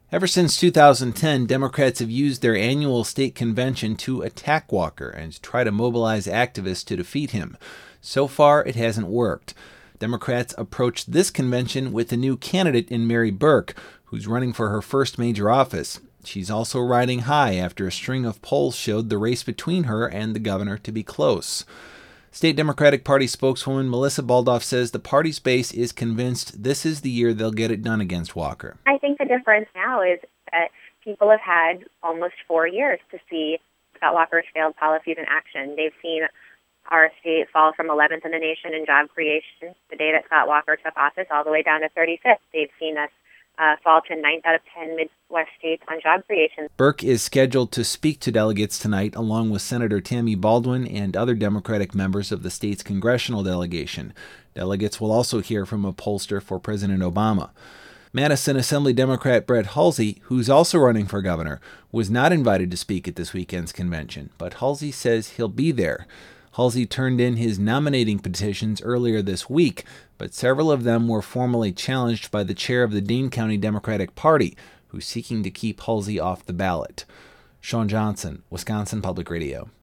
Ever since 2010, Democrats have used their annual state convention to attack Walker and try to mobilize activists to defeat him. So far, it hasn't worked. Democrats approached this convention with a new candidate in Mary Burke, who's running for her first major office. She's also riding high after a string of polls showed the race between her and the governor to be close. State Democratic Party spokeswoman Melissa Baldoff says the party's base is convinced this is the year they'll get it done against Walker. I think the difference now is that people have had almost 4 years to see Scott Walker's failed policies in action. They've seen our state fall from 11th in the nation in job creation the day that Scott Walker took office all the way down to 35th. They've seen us fall to 9th out of 10 Midwest states on job creation. Burke is scheduled to speak to delegates tonight, along with Senator Tammy Baldwin and other Democratic members of the state's congressional delegation. Delegates will also hear from a pollster for President Obama. Madison Assembly Democrat Brett Halsey, who's also running for governor, was not invited to speak at this weekend's convention, but Halsey says he'll be there. Halsey turned in his nominating petitions earlier this week, but several of them were formally challenged by the chair of the Dane County Democratic Party, who's seeking to keep Halsey off the ballot. Sean Johnson, Wisconsin Public Radio.